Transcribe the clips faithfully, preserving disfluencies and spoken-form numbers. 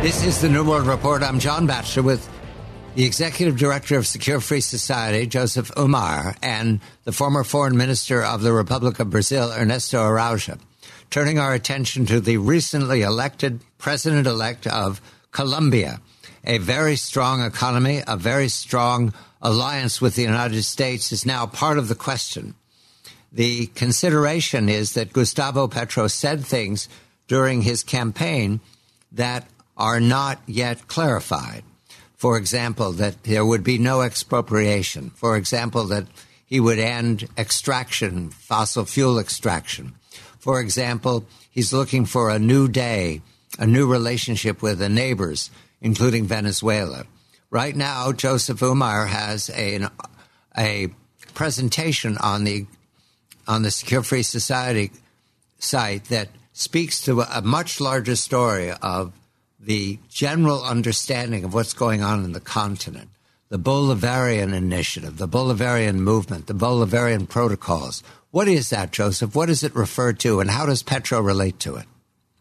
This is the New World Report. I'm John Batchelor with the Executive Director of Secure Free Society, Joseph Umar, and the former Foreign Minister of the Republic of Brazil, Ernesto Araújo, turning our attention to the recently elected President-elect of Colombia, a very strong economy, a very strong alliance with the United States is now part of the question. The consideration is that Gustavo Petro said things during his campaign that are not yet clarified. For example, that there would be no expropriation. For example, that he would end extraction, fossil fuel extraction. For example, he's looking for a new day, a new relationship with the neighbors, including Venezuela. Right now, Joseph Umar has a, a presentation on the on the Secure Free Society site that speaks to a much larger story of the general understanding of what's going on in the continent, the Bolivarian initiative, the Bolivarian movement, the Bolivarian protocols. What is that, Joseph? What does it refer to, and how does Petro relate to it?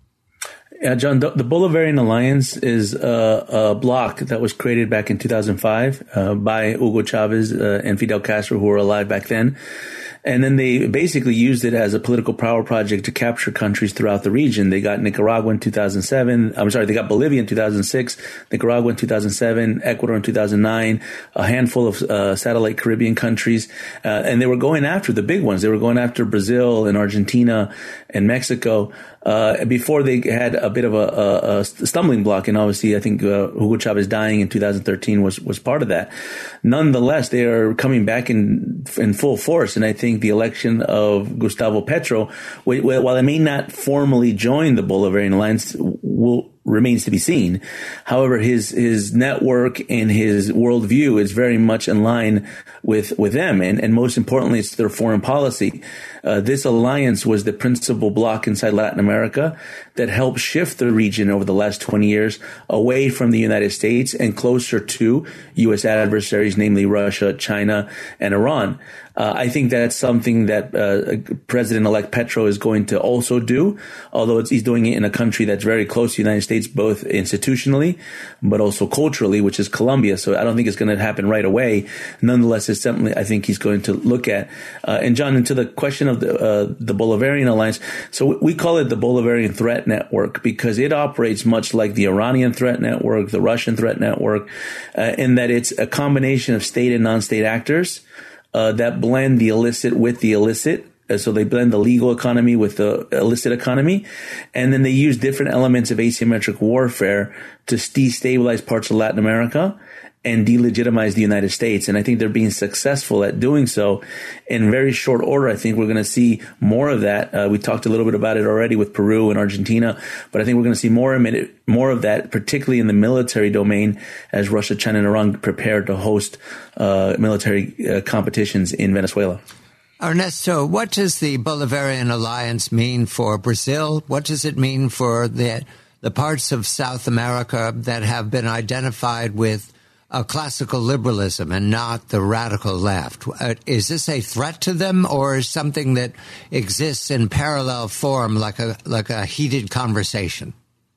Yeah, John, the, the Bolivarian Alliance is a, a bloc that was created back in two thousand five uh, by Hugo Chavez uh, and Fidel Castro, who were alive back then. And then they basically used it as a political power project to capture countries throughout the region. They got Nicaragua in two thousand seven. I'm sorry, they got Bolivia in two thousand six, Nicaragua in two thousand seven, Ecuador in two thousand nine, a handful of uh, satellite Caribbean countries. Uh, and they were going after the big ones. They were going after Brazil and Argentina and Mexico uh, before they had a bit of a, a, a stumbling block. And obviously, I think uh, Hugo Chavez dying in two thousand thirteen was, was part of that. Nonetheless, they are coming back in in full force. And I think the election of Gustavo Petro, while I may not formally join the Bolivarian Alliance, will remains to be seen. However, his his network and his worldview is very much in line with with them, and and most importantly, it's their foreign policy. Uh, this alliance was the principal bloc inside Latin America that helped shift the region over the last twenty years away from the United States and closer to U S adversaries, namely Russia, China, and Iran. Uh, I think that's something that uh, President-elect Petro is going to also do, although it's, he's doing it in a country that's very close to the United States, both institutionally, but also culturally, which is Colombia. So I don't think it's going to happen right away. Nonetheless, it's something I think he's going to look at. Uh, and John, into the question of the, uh, the Bolivarian Alliance, so we call it the Bolivarian Threat Network because it operates much like the Iranian Threat Network, the Russian Threat Network, uh, in that it's a combination of state and non-state actors Uh, that blend the illicit with the illicit. Uh, so they blend the legal economy with the illicit economy. And then they use different elements of asymmetric warfare to destabilize parts of Latin America and delegitimize the United States. And I think they're being successful at doing so in very short order. I think we're going to see more of that. Uh, we talked a little bit about it already with Peru and Argentina, but I think we're going to see more, more of that, particularly in the military domain as Russia, China, and Iran prepare to host uh, military uh, competitions in Venezuela. Ernesto, what does the Bolivarian Alliance mean for Brazil? What does it mean for the, the parts of South America that have been identified with a classical liberalism and not the radical left? Uh, is this a threat to them, or is something that exists in parallel form, like a like a heated conversation?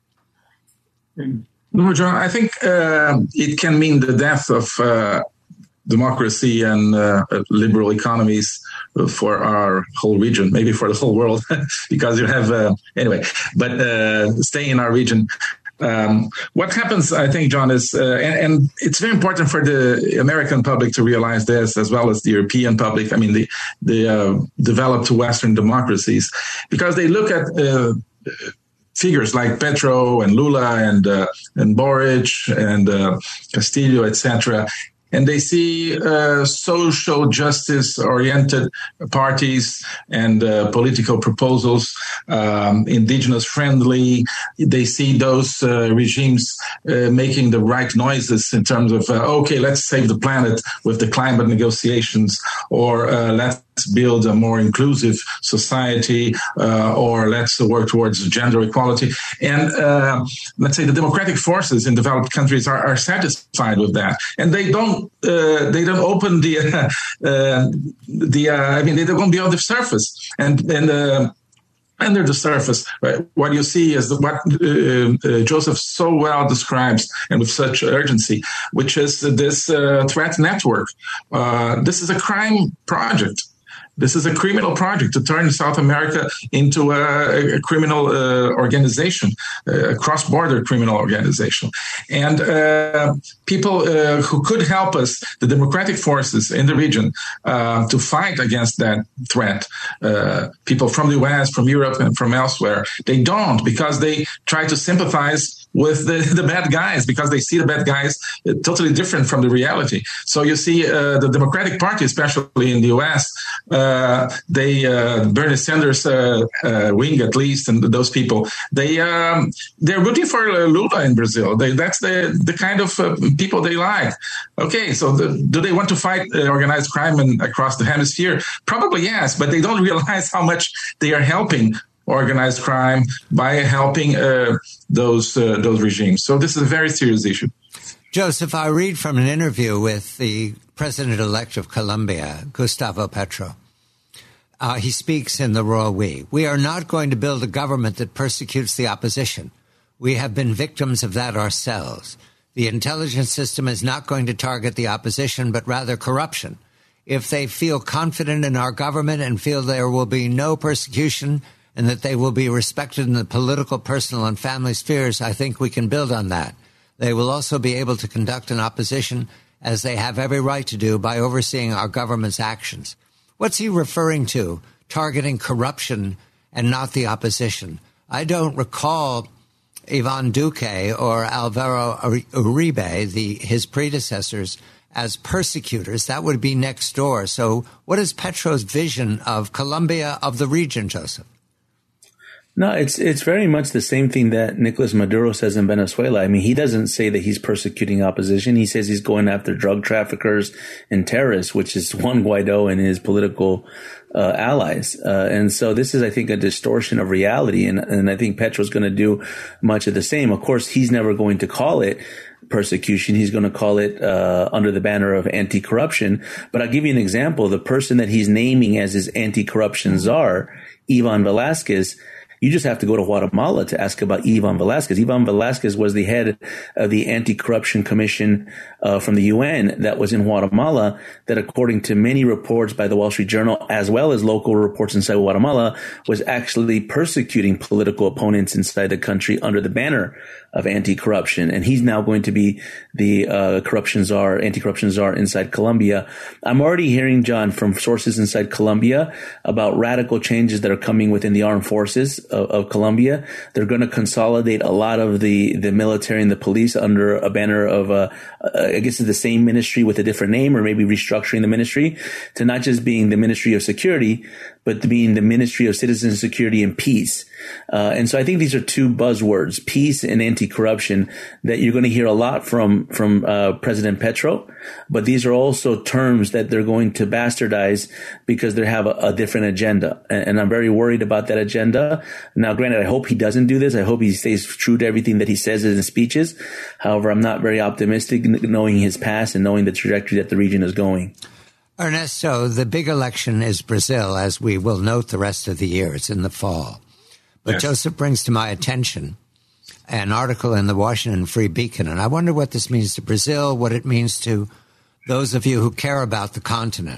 No, John, I think uh, it can mean the death of uh, democracy and uh, liberal economies for our whole region, maybe for the whole world, because you have uh, anyway. But uh, staying in our region. Um, what happens, I think, John, is, uh, and, and it's very important for the American public to realize this, as well as the European public, I mean, the, the uh, developed Western democracies, because they look at uh, figures like Petro and Lula and uh, and Boric and uh, Castillo, et cetera, and they see uh, social justice-oriented parties and uh, political proposals, um, indigenous-friendly. They see those uh, regimes uh, making the right noises in terms of, uh, okay, let's save the planet with the climate negotiations, or uh, let's build a more inclusive society, uh, or let's work towards gender equality. And uh, let's say the democratic forces in developed countries are, are satisfied with that, and they don't uh, they don't open the uh, uh, the uh, I mean, they don't go beyond the surface. And and uh, under the surface, right, what you see is what uh, uh, Joseph so well describes and with such urgency, which is this uh, threat network. Uh, this is a crime project. This is a criminal project to turn South America into a, a criminal uh, organization, a cross-border criminal organization. And uh, people uh, who could help us, the democratic forces in the region, uh, to fight against that threat, uh, people from the U S, from Europe, and from elsewhere, they don't, because they try to sympathize with the, the bad guys, because they see the bad guys totally different from the reality. So you see uh, the Democratic Party, especially in the U S, uh, they uh, Bernie Sanders uh, uh, wing at least, and those people, they um, they're rooting for Lula in Brazil. They, that's the the kind of uh, people they like. Okay, so the, do they want to fight uh, organized crime in, across the hemisphere? Probably yes, but they don't realize how much they are helping organized crime by helping uh, those uh, those regimes. So this is a very serious issue. Joseph, I read from an interview with the president-elect of Colombia, Gustavo Petro. Uh, he speaks in the royal we. We are not going to build a government that persecutes the opposition. We have been victims of that ourselves. The intelligence system is not going to target the opposition, but rather corruption. If they feel confident in our government and feel there will be no persecution and that they will be respected in the political, personal, and family spheres, I think we can build on that. They will also be able to conduct an opposition, as they have every right to do, by overseeing our government's actions. What's he referring to? Targeting corruption and not the opposition. I don't recall Ivan Duque or Alvaro Uribe, the, his predecessors, as persecutors. That would be next door. So what is Petro's vision of Colombia, of the region, Joseph? No, it's it's very much the same thing that Nicolas Maduro says in Venezuela. I mean, he doesn't say that he's persecuting opposition. He says he's going after drug traffickers and terrorists, which is Juan Guaido and his political uh, allies. Uh, and so this is, I think, a distortion of reality. And, and I think Petro's going to do much of the same. Of course, he's never going to call it persecution. He's going to call it uh, under the banner of anti-corruption. But I'll give you an example. The person that he's naming as his anti-corruption czar, Ivan Velasquez, you just have to go to Guatemala to ask about Ivan Velasquez. Ivan Velasquez was the head of the Anti-Corruption Commission uh, from the U N that was in Guatemala, that according to many reports by the Wall Street Journal, as well as local reports inside Guatemala, was actually persecuting political opponents inside the country under the banner of anti-corruption. And he's now going to be the uh, corruption czar, anti-corruption czar inside Colombia. I'm already hearing, John, from sources inside Colombia about radical changes that are coming within the armed forces of, of Colombia. They're going to consolidate a lot of the, the military and the police under a banner of, uh, I guess it's the same ministry with a different name, or maybe restructuring the ministry to not just being the Ministry of Security, but to being the Ministry of Citizen Security and Peace. Uh, and so I think these are two buzzwords, peace and anti-corruption, that you're going to hear a lot from, from, uh, President Petro. But these are also terms that they're going to bastardize because they have a, a different agenda. And, and I'm very worried about that agenda. Now, granted, I hope he doesn't do this. I hope he stays true to everything that he says in his speeches. However, I'm not very optimistic knowing his past and knowing the trajectory that the region is going. Ernesto, the big election is Brazil, as we will note the rest of the year. It's in the fall. But yes. Joseph brings to my attention an article in the Washington Free Beacon, and I wonder what this means to Brazil, what it means to those of you who care about the continent.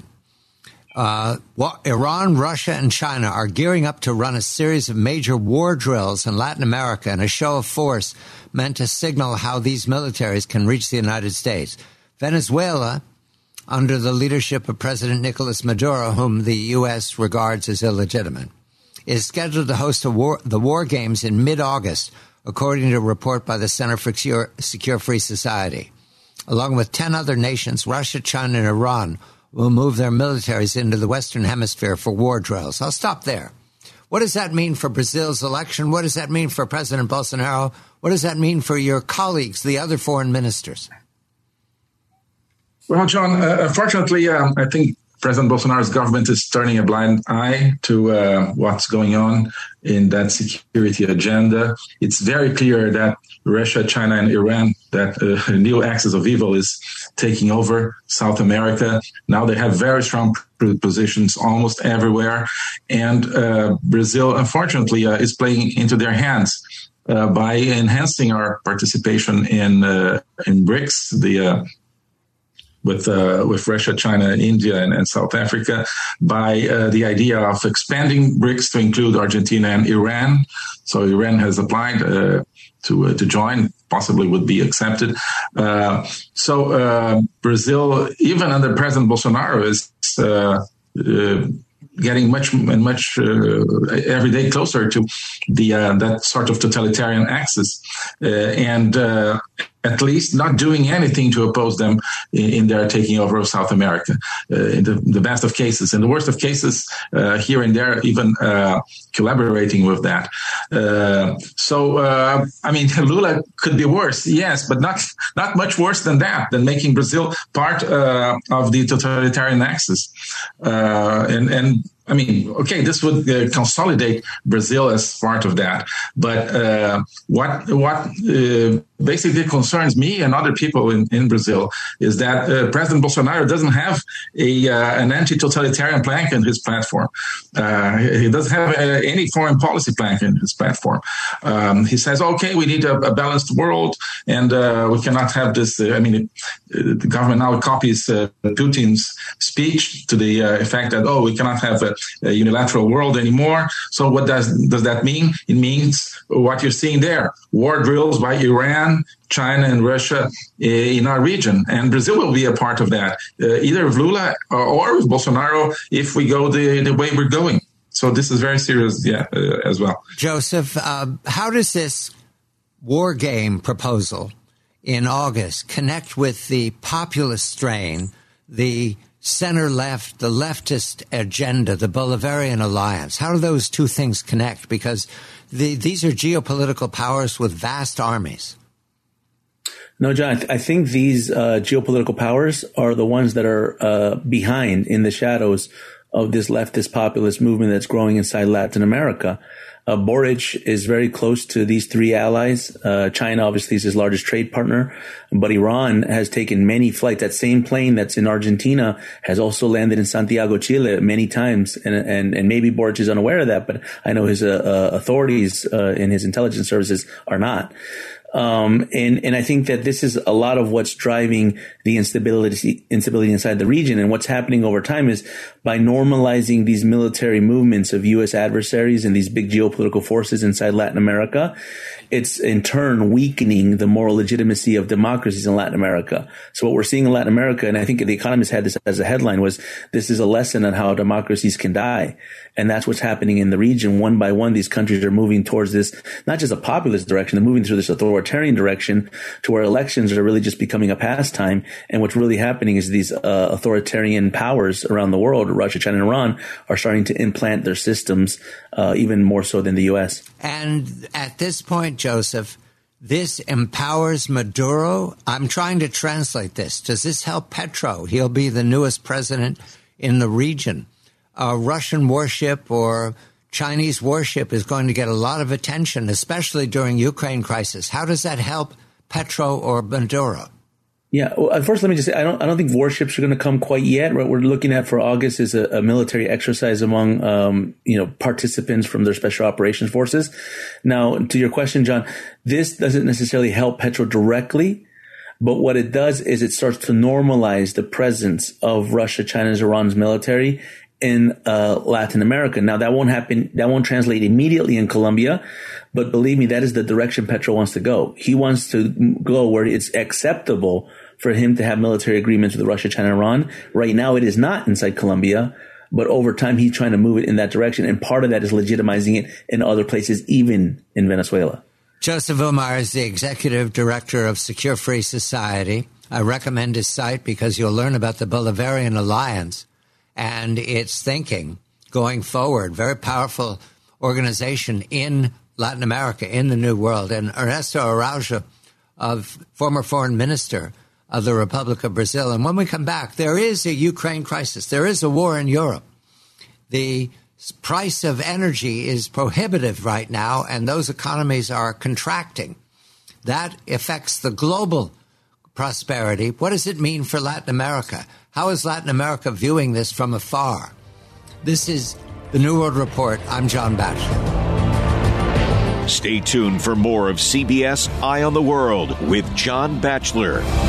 Uh, well, Iran, Russia, and China are gearing up to run a series of major war drills in Latin America in a show of force meant to signal how these militaries can reach the United States. Venezuela, under the leadership of President Nicolas Maduro, whom the U S regards as illegitimate, is scheduled to host a war, the War Games in mid-August, according to a report by the Center for Secure, Secure Free Society. Along with ten other nations, Russia, China, and Iran will move their militaries into the Western Hemisphere for war drills. I'll stop there. What does that mean for Brazil's election? What does that mean for President Bolsonaro? What does that mean for your colleagues, the other foreign ministers? Well, John, uh, unfortunately, um, I think President Bolsonaro's government is turning a blind eye to uh, what's going on in that security agenda. It's very clear that Russia, China, and Iran, that uh, new axis of evil is taking over South America. Now they have very strong positions almost everywhere. And uh, Brazil, unfortunately, uh, is playing into their hands uh, by enhancing our participation in uh, in BRICS, the uh, with uh, with Russia, China, India, and, and South Africa, by uh, the idea of expanding BRICS to include Argentina and Iran. So Iran has applied uh, to uh, to join, possibly would be accepted. Uh, so uh, Brazil, even under President Bolsonaro, is uh, uh, getting much and much uh, every day closer to the uh, that sort of totalitarian axis, uh, and uh, at least not doing anything to oppose them in, in their taking over of South America. Uh, in the, the best of cases, in the worst of cases, uh, here and there, even uh, collaborating with that. Uh, so, uh, I mean, Lula could be worse, yes, but not not much worse than that, than making Brazil part uh, of the totalitarian axis. Uh, and and I mean, okay, this would uh, consolidate Brazil as part of that. But uh, what what uh, basically concerns me and other people in, in Brazil is that uh, President Bolsonaro doesn't have a uh, an anti-totalitarian plank in his platform. Uh, he doesn't have uh, any foreign policy plank in his platform. Um, he says, okay, we need a, a balanced world, and uh, we cannot have this. Uh, I mean, it, it, the government now copies uh, Putin's speech to the uh, effect that, oh, we cannot have a, a unilateral world anymore. So what does does that mean? It means what you're seeing there: war drills by Iran, China, and Russia in our region. And Brazil will be a part of that, uh, either with Lula or, or with Bolsonaro, if we go the, the way we're going. So this is very serious, yeah, uh, as well. Joseph, uh, how does this war game proposal in August connect with the populist strain, the center-left, the leftist agenda, the Bolivarian alliance? How do those two things connect? Because the, these are geopolitical powers with vast armies. No, John, I, th- I think these uh, geopolitical powers are the ones that are uh, behind, in the shadows of this leftist populist movement that's growing inside Latin America. Uh, Boric is very close to these three allies. Uh, China obviously is his largest trade partner, but Iran has taken many flights. That same plane that's in Argentina has also landed in Santiago, Chile many times. And, and, and maybe Boric is unaware of that, but I know his uh, uh, authorities uh, in his intelligence services are not. Um, and, and I think that this is a lot of what's driving the instability, instability inside the region. And what's happening over time is by normalizing these military movements of U S adversaries and these big geopolitical forces inside Latin America, it's in turn weakening the moral legitimacy of democracies in Latin America. So what we're seeing in Latin America, and I think The Economist had this as a headline, was this is a lesson on how democracies can die. And that's what's happening in the region. One by one, these countries are moving towards this, not just a populist direction, they're moving through this authoritarian direction to where elections are really just becoming a pastime. And what's really happening is these uh, authoritarian powers around the world, Russia, China, and Iran, are starting to implant their systems uh, even more so than the U S. And at this point, Joseph, this empowers Maduro. I'm trying to translate this. Does this help Petro? He'll be the newest president in the region. A Russian warship or Chinese warship is going to get a lot of attention, especially during Ukraine crisis. How does that help Petro or Maduro? Yeah. Well, first, let me just say, I don't, I don't think warships are going to come quite yet. What we're looking at for August is a, a military exercise among, um, you know, participants from their special operations forces. Now, to your question, John, this doesn't necessarily help Petro directly, but what it does is it starts to normalize the presence of Russia, China, and Iran's military in uh, Latin America. Now, that won't happen. That won't translate immediately in Colombia, but believe me, that is the direction Petro wants to go. He wants to go where it's acceptable for him to have military agreements with Russia, China, and Iran. Right now, it is not inside Colombia, but over time, he's trying to move it in that direction. And part of that is legitimizing it in other places, even in Venezuela. Joseph Umar is the executive director of Secure Free Society. I recommend his site because you'll learn about the Bolivarian Alliance and its thinking going forward. Very powerful organization in Latin America, in the New World. And Ernesto Araujo, of former foreign minister of the Republic of Brazil. And when we come back, there is a Ukraine crisis. There is a war in Europe. The price of energy is prohibitive right now, and those economies are contracting. That affects the global prosperity. What does it mean for Latin America? How is Latin America viewing this from afar? This is the New World Report. I'm John Batchelor. Stay tuned for more of C B S Eye on the World with John Batchelor.